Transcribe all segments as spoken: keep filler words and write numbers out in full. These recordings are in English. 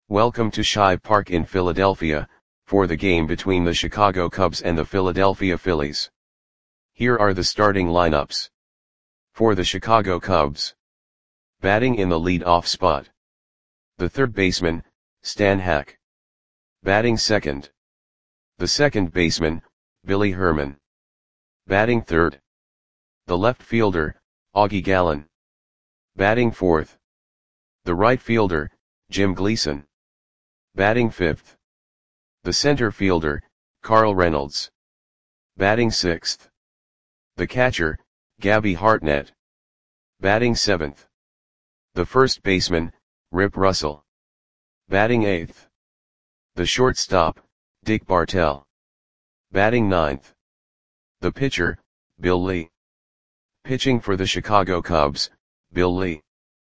Welcome to Shive Park in Philadelphia, for the game between the Chicago Cubs and the Philadelphia Phillies. Here are the starting lineups. For the Chicago Cubs. Batting in the lead-off spot. The third baseman, Stan Hack. Batting second. The second baseman, Billy Herman. Batting third. The left fielder, Augie Gallen. Batting fourth. The right fielder, Jim Gleason. Batting fifth. The center fielder, Carl Reynolds. Batting sixth. The catcher, Gabby Hartnett. Batting seventh. The first baseman, Rip Russell. Batting eighth. The shortstop, Dick Bartell. Batting ninth. The pitcher, Bill Lee. Pitching for the Chicago Cubs, Bill Lee.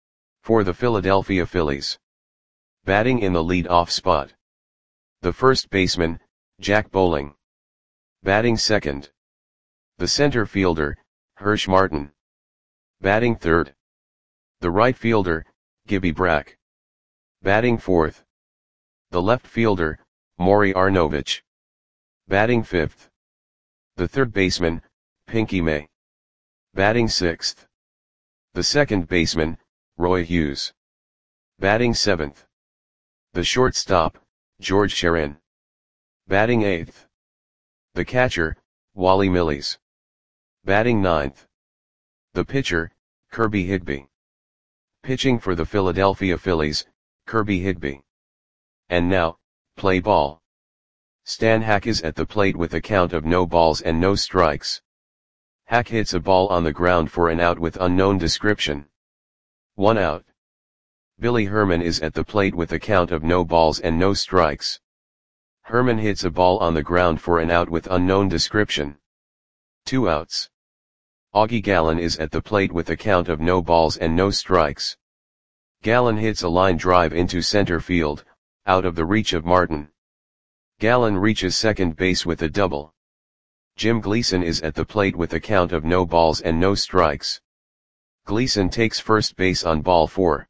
For the Philadelphia Phillies. Batting in the lead-off spot. The first baseman, Jack Bowling. Batting second. The center fielder, Hersh Martin. Batting third. The right fielder, Gibby Brack. Batting fourth. The left fielder, Maury Arnovich. Batting fifth. The third baseman, Pinky May. Batting sixth. The second baseman, Roy Hughes. Batting seventh. The shortstop, George Sherin. Batting eighth. The catcher, Wally Milles. Batting ninth. The pitcher, Kirby Higby. Pitching for the Philadelphia Phillies, Kirby Higby. And now, play ball. Stan Hack is at the plate with a count of no balls and no strikes. Hack hits a ball on the ground for an out with unknown description. One out. Billy Herman is at the plate with a count of no balls and no strikes. Herman hits a ball on the ground for an out with unknown description. Two outs. Augie Gallen is at the plate with a count of no balls and no strikes. Gallen hits a line drive into center field, out of the reach of Martin. Gallen reaches second base with a double. Jim Gleason is at the plate with a count of no balls and no strikes. Gleason takes first base on ball four.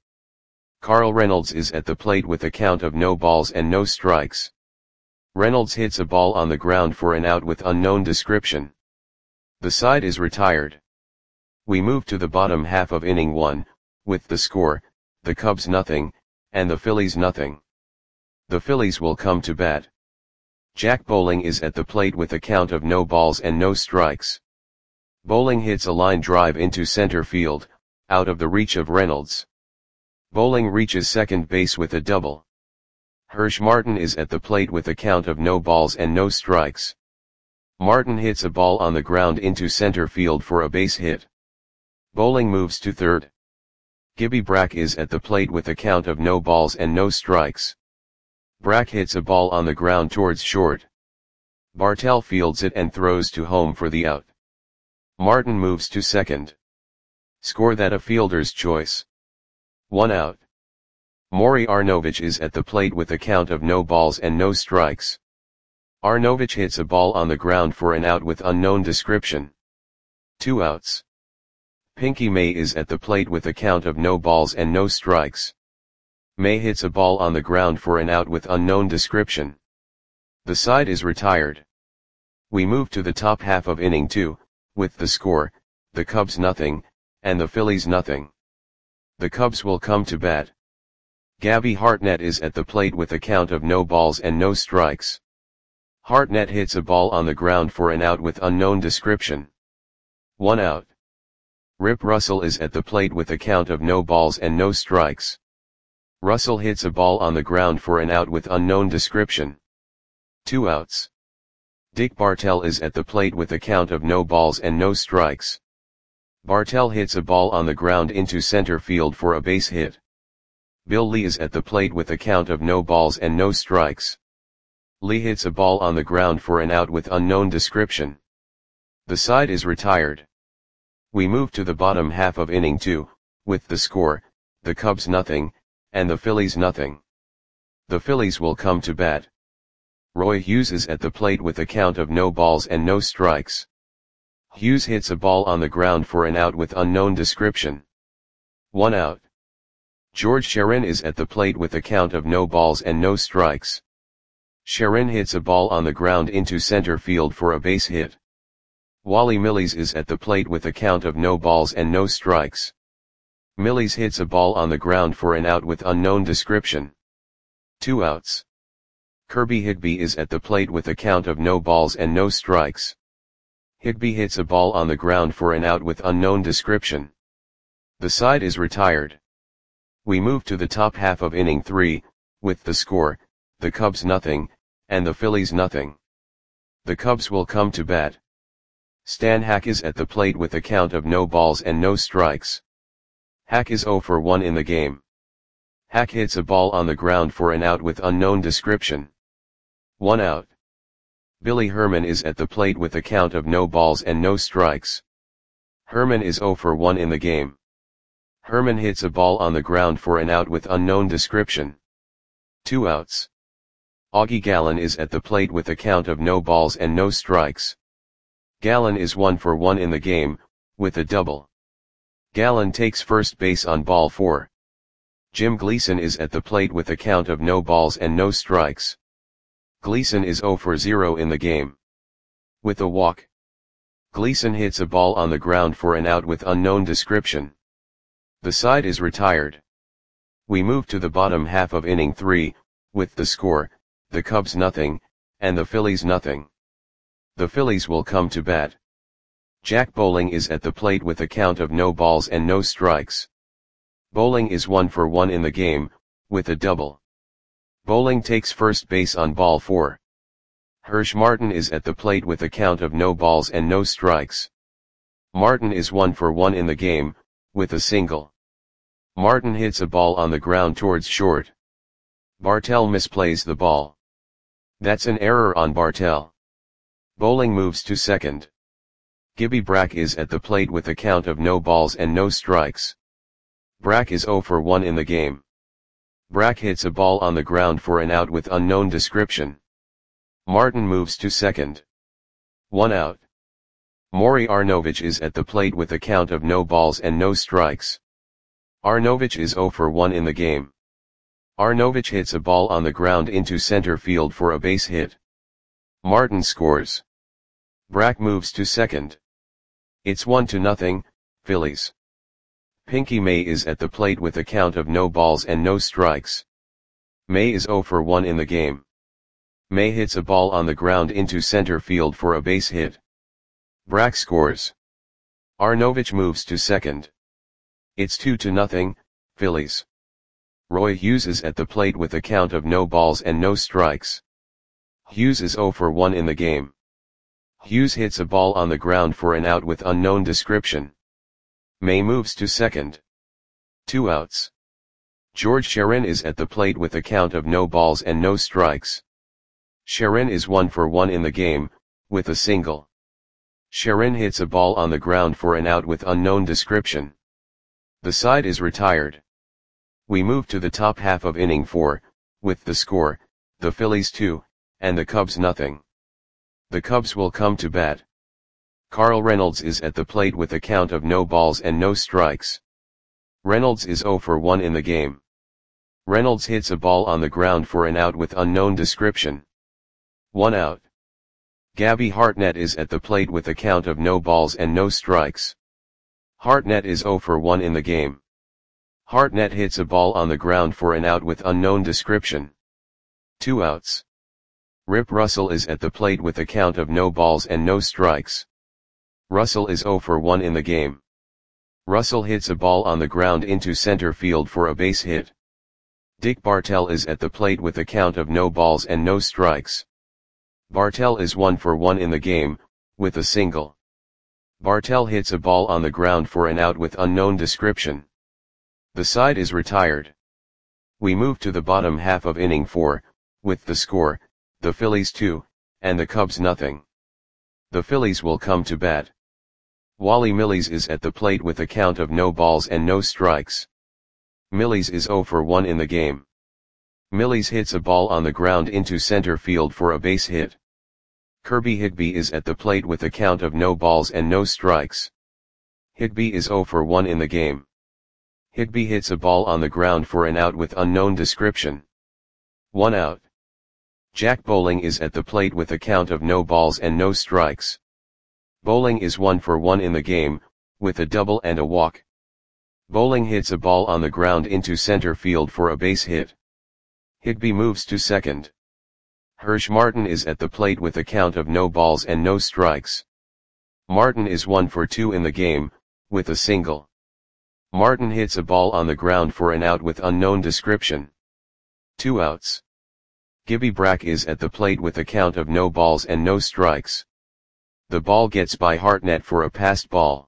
Carl Reynolds is at the plate with a count of no balls and no strikes. Reynolds hits a ball on the ground for an out with unknown description. The side is retired. We move to the bottom half of inning one, with the score, the Cubs nothing, and the Phillies nothing. The Phillies will come to bat. Jack Bowling is at the plate with a count of no balls and no strikes. Bowling hits a line drive into center field, out of the reach of Reynolds. Bowling reaches second base with a double. Hersh Martin is at the plate with a count of no balls and no strikes. Martin hits a ball on the ground into center field for a base hit. Bowling moves to third. Gibby Brack is at the plate with a count of no balls and no strikes. Brack hits a ball on the ground towards short. Bartell fields it and throws to home for the out. Martin moves to second. Score that a fielder's choice. One out. Maury Arnovich is at the plate with a count of no balls and no strikes. Arnovich hits a ball on the ground for an out with unknown description. Two outs. Pinky May is at the plate with a count of no balls and no strikes. May hits a ball on the ground for an out with unknown description. The side is retired. We move to the top half of inning two, with the score, the Cubs nothing, and the Phillies nothing. The Cubs will come to bat. Gabby Hartnett is at the plate with a count of no balls and no strikes. Hartnett hits a ball on the ground for an out with unknown description. One out. Rip Russell is at the plate with a count of no balls and no strikes. Russell hits a ball on the ground for an out with unknown description. Two outs. Dick Bartell is at the plate with a count of no balls and no strikes. Bartell hits a ball on the ground into center field for a base hit. Bill Lee is at the plate with a count of no balls and no strikes. Lee hits a ball on the ground for an out with unknown description. The side is retired. We move to the bottom half of inning two, with the score, the Cubs nothing, and the Phillies nothing. The Phillies will come to bat. Roy Hughes is at the plate with a count of no balls and no strikes. Hughes hits a ball on the ground for an out with unknown description. One out. George Sharon is at the plate with a count of no balls and no strikes. Sharon hits a ball on the ground into center field for a base hit. Wally Millies is at the plate with a count of no balls and no strikes. Millies hits a ball on the ground for an out with unknown description. Two outs. Kirby Higbee is at the plate with a count of no balls and no strikes. Higbee hits a ball on the ground for an out with unknown description. The side is retired. We move to the top half of inning three, with the score, the Cubs nothing, and the Phillies nothing. The Cubs will come to bat. Stan Hack is at the plate with a count of no balls and no strikes. Hack is oh for one in the game. Hack hits a ball on the ground for an out with unknown description. One out. Billy Herman is at the plate with a count of no balls and no strikes. Herman is oh for one in the game. Herman hits a ball on the ground for an out with unknown description. Two outs. Augie Gallen is at the plate with a count of no balls and no strikes. Gallen is one for one in the game, with a double. Gallen takes first base on ball four. Jim Gleason is at the plate with a count of no balls and no strikes. Gleason is oh for zero in the game. With a walk. Gleason hits a ball on the ground for an out with unknown description. The side is retired. We move to the bottom half of inning three, with the score, the Cubs nothing, and the Phillies nothing. The Phillies will come to bat. Jack Bowling is at the plate with a count of no balls and no strikes. Bowling is one for one in the game, with a double. Bowling takes first base on ball four. Hirsch Martin is at the plate with a count of no balls and no strikes. Martin is one for one in the game, with a single. Martin hits a ball on the ground towards short. Bartell misplays the ball. That's an error on Bartell. Bowling moves to second. Gibby Brack is at the plate with a count of no balls and no strikes. Brack is oh for one in the game. Brack hits a ball on the ground for an out with unknown description. Martin moves to second. One out. Maury Arnovich is at the plate with a count of no balls and no strikes. Arnovich is oh for one in the game. Arnovich hits a ball on the ground into center field for a base hit. Martin scores. Brack moves to second. It's one to nothing, Phillies. Pinky May is at the plate with a count of no balls and no strikes. May is oh for one in the game. May hits a ball on the ground into center field for a base hit. Brack scores. Arnovich moves to second. It's two to nothing, Phillies. Roy Hughes is at the plate with a count of no balls and no strikes. Hughes is oh for one in the game. Hughes hits a ball on the ground for an out with unknown description. May moves to second. Two outs. George Sharon is at the plate with a count of no balls and no strikes. Sharon is one for one in the game, with a single. Sharon hits a ball on the ground for an out with unknown description. The side is retired. We move to the top half of inning four, with the score, the Phillies two, and the Cubs nothing. The Cubs will come to bat. Carl Reynolds is at the plate with a count of no balls and no strikes. Reynolds is oh for one in the game. Reynolds hits a ball on the ground for an out with unknown description. One out. Gabby Hartnett is at the plate with a count of no balls and no strikes. Hartnett is oh for one in the game. Hartnett hits a ball on the ground for an out with unknown description. Two outs. Rip Russell is at the plate with a count of no balls and no strikes. Russell is oh for one in the game. Russell hits a ball on the ground into center field for a base hit. Dick Bartell is at the plate with a count of no balls and no strikes. Bartell is one for one in the game, with a single. Bartell hits a ball on the ground for an out with unknown description. The side is retired. We move to the bottom half of inning four, with the score, the Phillies two, and the Cubs nothing. The Phillies will come to bat. Wally Millies is at the plate with a count of no balls and no strikes. Millies is oh for one in the game. Millies hits a ball on the ground into center field for a base hit. Kirby Higbee is at the plate with a count of no balls and no strikes. Higbee is oh for one in the game. Higby hits a ball on the ground for an out with unknown description. One out. Jack Bowling is at the plate with a count of no balls and no strikes. Bowling is one for one in the game, with a double and a walk. Bowling hits a ball on the ground into center field for a base hit. Higby moves to second. Hirsch Martin is at the plate with a count of no balls and no strikes. Martin is one for two in the game, with a single. Martin hits a ball on the ground for an out with unknown description. Two outs. Gibby Brack is at the plate with a count of no balls and no strikes. The ball gets by Hartnett for a passed ball.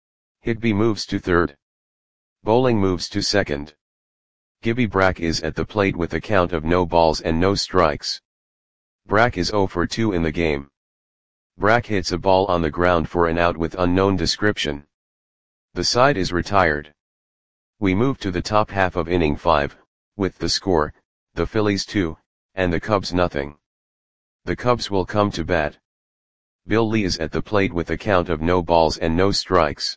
Higby moves to third. Bowling moves to second. Gibby Brack is at the plate with a count of no balls and no strikes. Brack is zero for two in the game. Brack hits a ball on the ground for an out with unknown description. The side is retired. We move to the top half of inning five, with the score, the Phillies two, and the Cubs nothing. The Cubs will come to bat. Bill Lee is at the plate with a count of no balls and no strikes.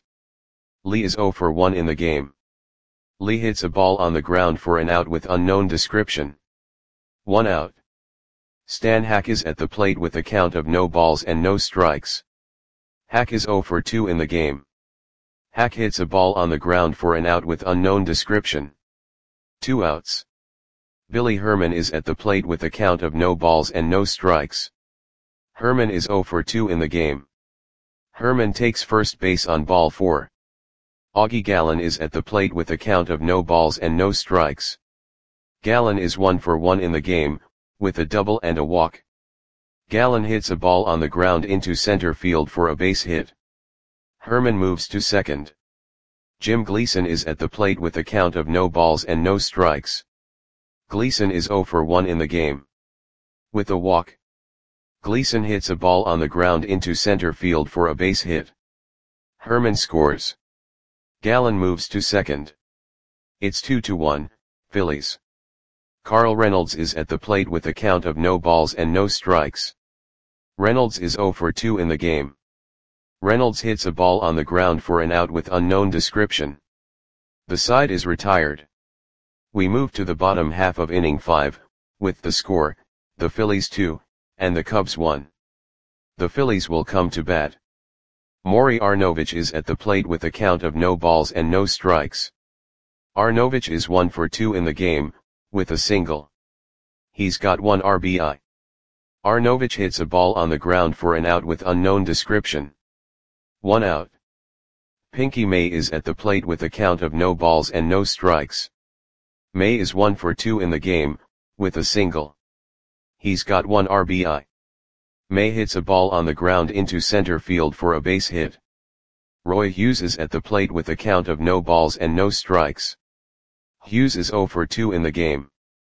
Lee is zero for one in the game. Lee hits a ball on the ground for an out with unknown description. One out. Stan Hack is at the plate with a count of no balls and no strikes. Hack is zero for two in the game. Hack hits a ball on the ground for an out with unknown description. Two outs. Billy Herman is at the plate with a count of no balls and no strikes. Herman is zero for two in the game. Herman takes first base on ball four. Augie Gallen is at the plate with a count of no balls and no strikes. Gallen is one for one in the game, with a double and a walk. Gallen hits a ball on the ground into center field for a base hit. Herman moves to second. Jim Gleason is at the plate with a count of no balls and no strikes. Gleason is zero for one in the game. With a walk. Gleason hits a ball on the ground into center field for a base hit. Herman scores. Gallen moves to second. It's two to one, Phillies. Carl Reynolds is at the plate with a count of no balls and no strikes. Reynolds is zero for two in the game. Reynolds hits a ball on the ground for an out with unknown description. The side is retired. We move to the bottom half of inning five, with the score, the Phillies two, and the Cubs one. The Phillies will come to bat. Maury Arnovich is at the plate with a count of no balls and no strikes. Arnovich is one for two in the game, with a single. He's got one R B I. Arnovich hits a ball on the ground for an out with unknown description. One out. Pinky May is at the plate with a count of no balls and no strikes. May is one for two in the game, with a single. He's got one R B I. May hits a ball on the ground into center field for a base hit. Roy Hughes is at the plate with a count of no balls and no strikes. Hughes is zero for two in the game.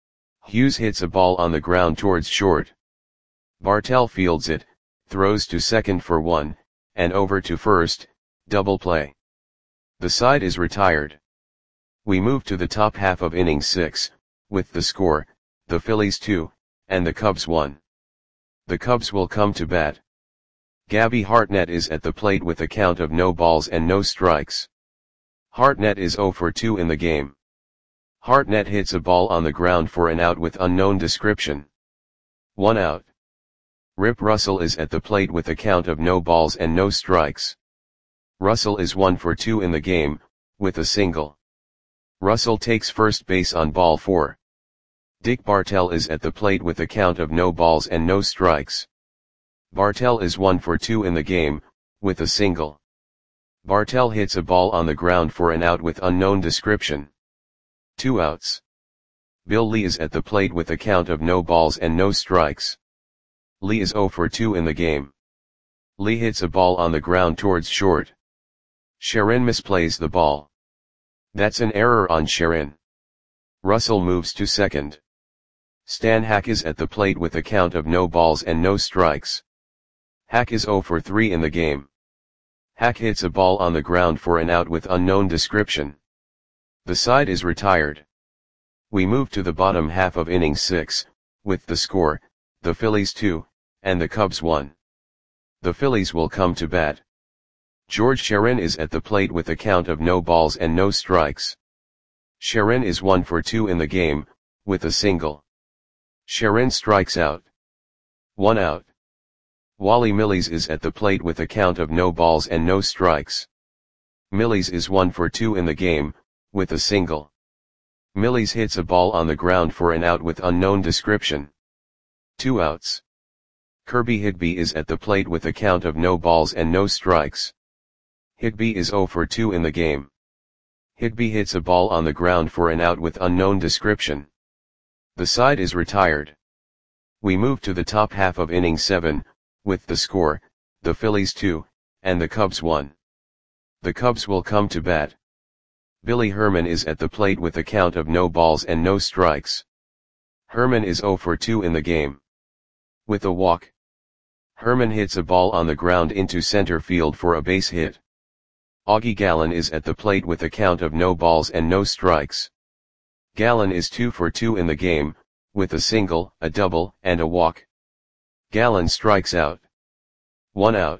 Hughes hits a ball on the ground towards short. Bartell fields it, throws to second for one, and over to first, double play. The side is retired. We move to the top half of inning six, with the score, the Phillies two, and the Cubs one. The Cubs will come to bat. Gabby Hartnett is at the plate with a count of no balls and no strikes. Hartnett is zero for two in the game. Hartnett hits a ball on the ground for an out with unknown description. One out. Rip Russell is at the plate with a count of no balls and no strikes. Russell is one for two in the game, with a single. Russell takes first base on ball four. Dick Bartell is at the plate with a count of no balls and no strikes. Bartell is one for two in the game, with a single. Bartell hits a ball on the ground for an out with unknown description. Two outs. Bill Lee is at the plate with a count of no balls and no strikes. Lee is zero for two in the game. Lee hits a ball on the ground towards short. Sharon misplays the ball. That's an error on Sharon. Russell moves to second. Stan Hack is at the plate with a count of no balls and no strikes. Hack is zero for three in the game. Hack hits a ball on the ground for an out with unknown description. The side is retired. We move to the bottom half of inning six, with the score, the Phillies two, and the Cubs one. The Phillies will come to bat. George Sharon is at the plate with a count of no balls and no strikes. Sharon is one for two in the game, with a single. Sharon strikes out. One out. Wally Millies is at the plate with a count of no balls and no strikes. Millies is one for two in the game, with a single. Millies hits a ball on the ground for an out with unknown description. Two outs. Kirby Higby is at the plate with a count of no balls and no strikes. Higby is zero for two in the game. Higby hits a ball on the ground for an out with unknown description. The side is retired. We move to the top half of inning seven, with the score, the Phillies two, and the Cubs one. The Cubs will come to bat. Billy Herman is at the plate with a count of no balls and no strikes. Herman is zero for two in the game. With a walk. Herman hits a ball on the ground into center field for a base hit. Augie Gallen is at the plate with a count of no balls and no strikes. Gallen is two for two in the game, with a single, a double, and a walk. Gallen strikes out. One out.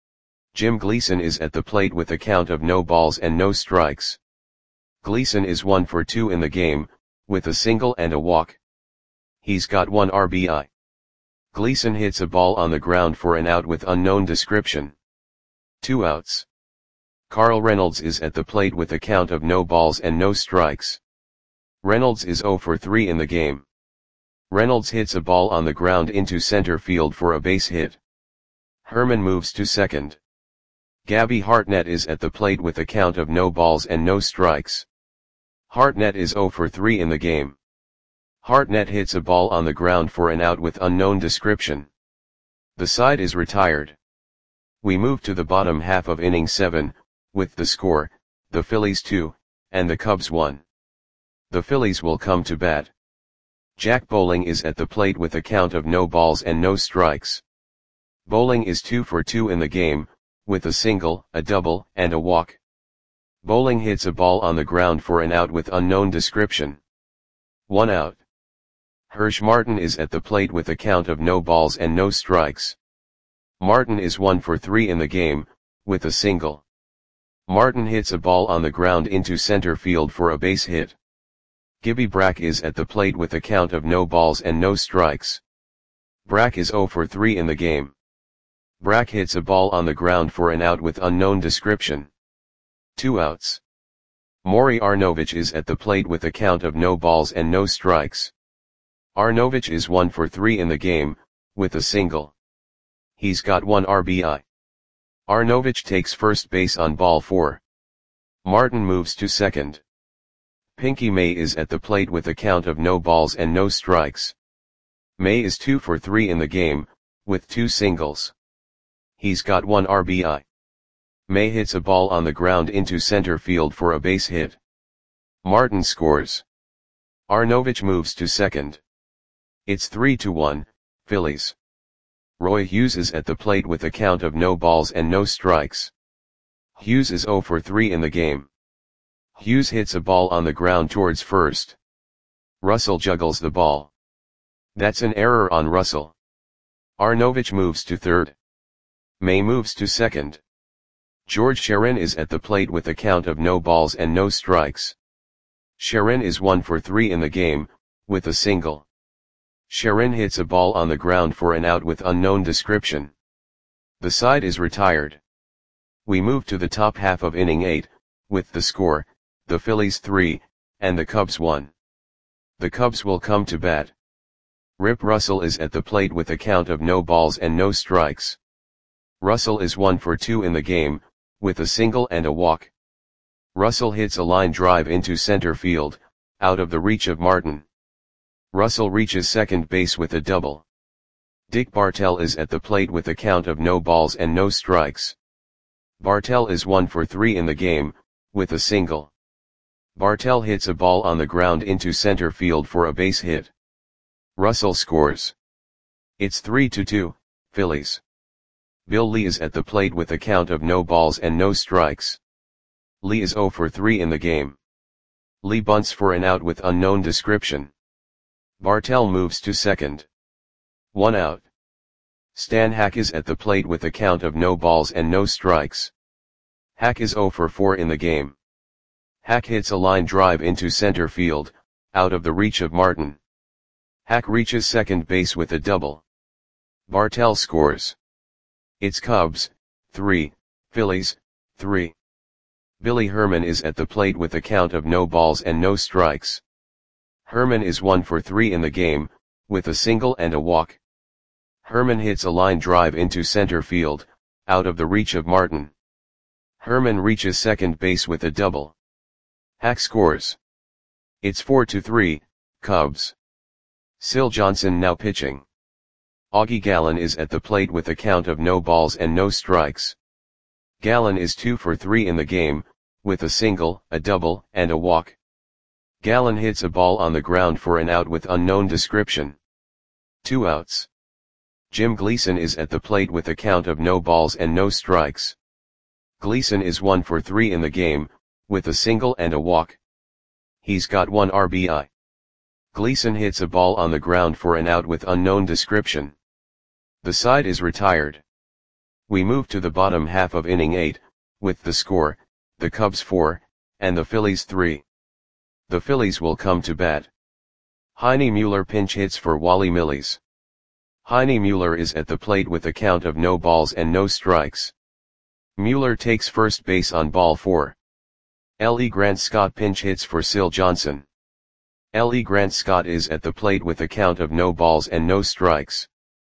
Jim Gleason is at the plate with a count of no balls and no strikes. Gleason is one for two in the game, with a single and a walk. He's got one R B I. Gleason hits a ball on the ground for an out with unknown description. Two outs. Carl Reynolds is at the plate with a count of no balls and no strikes. Reynolds is zero for three in the game. Reynolds hits a ball on the ground into center field for a base hit. Herman moves to second. Gabby Hartnett is at the plate with a count of no balls and no strikes. Hartnett is zero for three in the game. Hartnett hits a ball on the ground for an out with unknown description. The side is retired. We move to the bottom half of inning seven, with the score, the Phillies two, and the Cubs one. The Phillies will come to bat. Jack Bowling is at the plate with a count of no balls and no strikes. Bowling is two for two in the game, with a single, a double, and a walk. Bowling hits a ball on the ground for an out with unknown description. One out. Hirsch Martin is at the plate with a count of no balls and no strikes. Martin is one for three in the game, with a single. Martin hits a ball on the ground into center field for a base hit. Gibby Brack is at the plate with a count of no balls and no strikes. Brack is zero for three in the game. Brack hits a ball on the ground for an out with unknown description. Two outs. Maury Arnovich is at the plate with a count of no balls and no strikes. Arnovich is one for three in the game, with a single. He's got one R B I. Arnovich takes first base on ball four. Martin moves to second. Pinky May is at the plate with a count of no balls and no strikes. May is two for three in the game, with two singles. He's got one R B I. May hits a ball on the ground into center field for a base hit. Martin scores. Arnovich moves to second. It's three to one, Phillies. Roy Hughes is at the plate with a count of no balls and no strikes. Hughes is zero for three in the game. Hughes hits a ball on the ground towards first. Russell juggles the ball. That's an error on Russell. Arnovich moves to third. May moves to second. George Sharon is at the plate with a count of no balls and no strikes. Sharon is one for three in the game, with a single. Sharon hits a ball on the ground for an out with unknown description. The side is retired. We move to the top half of inning eight, with the score, the Phillies three, and the Cubs one. The Cubs will come to bat. Rip Russell is at the plate with a count of no balls and no strikes. Russell is one for two in the game, with a single and a walk. Russell hits a line drive into center field, out of the reach of Martin. Russell reaches second base with a double. Dick Bartell is at the plate with a count of no balls and no strikes. Bartell is one for three in the game, with a single. Bartell hits a ball on the ground into center field for a base hit. Russell scores. It's three to two, Phillies. Bill Lee is at the plate with a count of no balls and no strikes. Lee is zero for three in the game. Lee bunts for an out with unknown description. Bartell moves to second. One out. Stan Hack is at the plate with a count of no balls and no strikes. Hack is zero for four in the game. Hack hits a line drive into center field, out of the reach of Martin. Hack reaches second base with a double. Bartell scores. It's Cubs, three, Phillies, three. Billy Herman is at the plate with a count of no balls and no strikes. Herman is one for three in the game, with a single and a walk. Herman hits a line drive into center field, out of the reach of Martin. Herman reaches second base with a double. Hack scores. It's four to three, Cubs. Syl Johnson now pitching. Augie Gallen is at the plate with a count of no balls and no strikes. Gallen is two for three in the game, with a single, a double, and a walk. Gallen hits a ball on the ground for an out with unknown description. Two outs. Jim Gleason is at the plate with a count of no balls and no strikes. Gleason is one for three in the game, with a single and a walk. He's got one R B I. Gleason hits a ball on the ground for an out with unknown description. The side is retired. We move to the bottom half of inning eight, with the score, the Cubs four, and the Phillies three. The Phillies will come to bat. Heine Mueller pinch hits for Wally Milles. Heine Mueller is at the plate with a count of no balls and no strikes. Mueller takes first base on ball four. L E Grant Scott pinch hits for Syl Johnson. L E Grant Scott is at the plate with a count of no balls and no strikes.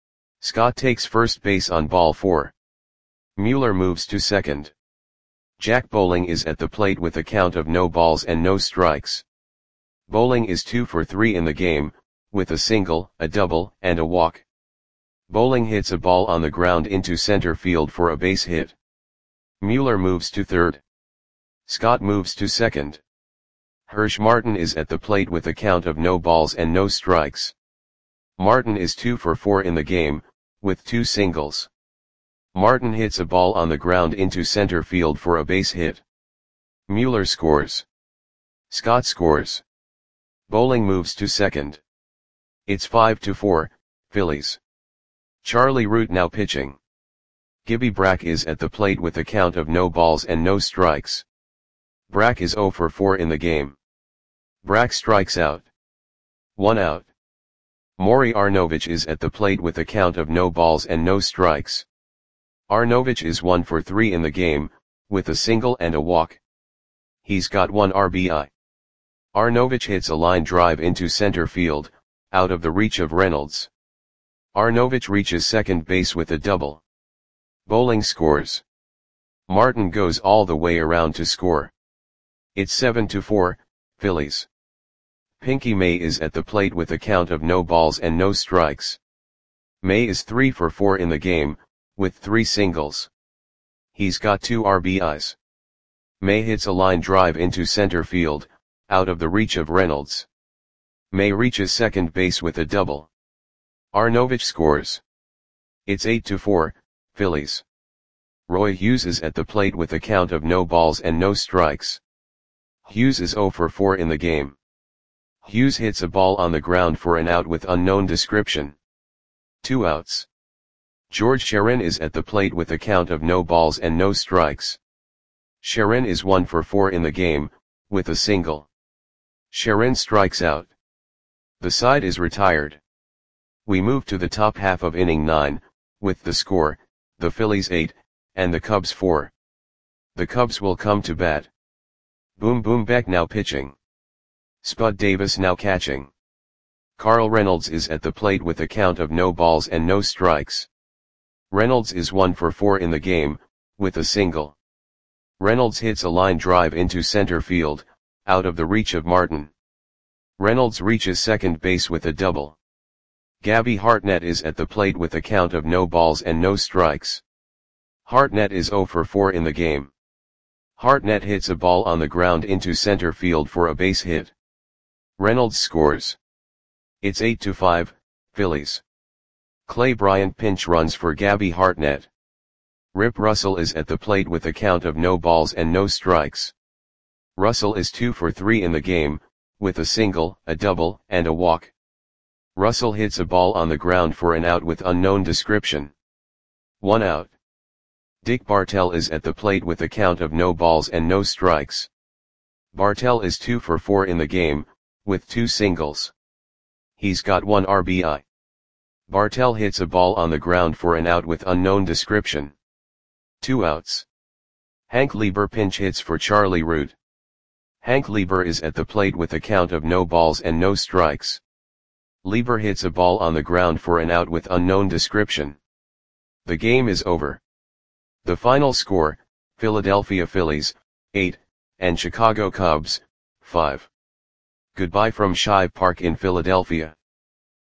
Scott takes first base on ball four. Mueller moves to second. Jack Bowling is at the plate with a count of no balls and no strikes. Bowling is two for three in the game, with a single, a double, and a walk. Bowling hits a ball on the ground into center field for a base hit. Mueller moves to third. Scott moves to second. Hirsch Martin is at the plate with a count of no balls and no strikes. Martin is two for four in the game, with two singles. Martin hits a ball on the ground into center field for a base hit. Mueller scores. Scott scores. Bowling moves to second. It's five to four, Phillies. Charlie Root now pitching. Gibby Brack is at the plate with a count of no balls and no strikes. Brack is zero for four in the game. Brack strikes out. One out. Maury Arnovich is at the plate with a count of no balls and no strikes. Arnovich is one for three in the game, with a single and a walk. He's got one R B I. Arnovich hits a line drive into center field, out of the reach of Reynolds. Arnovich reaches second base with a double. Bowling scores. Martin goes all the way around to score. It's seven to four, Phillies. Pinky May is at the plate with a count of no balls and no strikes. May is three for four in the game, with three singles. He's got two R B Is. May hits a line drive into center field, out of the reach of Reynolds. May reaches second base with a double. Arnovich scores. It's eight to four, Phillies. Roy Hughes is at the plate with a count of no balls and no strikes. Hughes is zero for four in the game. Hughes hits a ball on the ground for an out with unknown description. Two outs. George Sharon is at the plate with a count of no balls and no strikes. Sharon is one for four in the game, with a single. Sharon strikes out. The side is retired. We move to the top half of inning nine, with the score, the Phillies eight, and the Cubs four. The Cubs will come to bat. Boom Boom Beck now pitching. Spud Davis now catching. Carl Reynolds is at the plate with a count of no balls and no strikes. Reynolds is one for four in the game, with a single. Reynolds hits a line drive into center field, out of the reach of Martin. Reynolds reaches second base with a double. Gabby Hartnett is at the plate with a count of no balls and no strikes. Hartnett is zero for four in the game. Hartnett hits a ball on the ground into center field for a base hit. Reynolds scores. It's eight to five, Phillies. Clay Bryant pinch runs for Gabby Hartnett. Rip Russell is at the plate with a count of no balls and no strikes. Russell is two for three in the game, with a single, a double, and a walk. Russell hits a ball on the ground for an out with unknown description. One out. Dick Bartell is at the plate with a count of no balls and no strikes. Bartell is two for four in the game, with two singles. He's got one R B I. Bartell hits a ball on the ground for an out with unknown description. Two outs. Hank Lieber pinch hits for Charlie Root. Hank Lieber is at the plate with a count of no balls and no strikes. Lieber hits a ball on the ground for an out with unknown description. The game is over. The final score, Philadelphia Phillies, eight, and Chicago Cubs, five. Goodbye from Shibe Park in Philadelphia.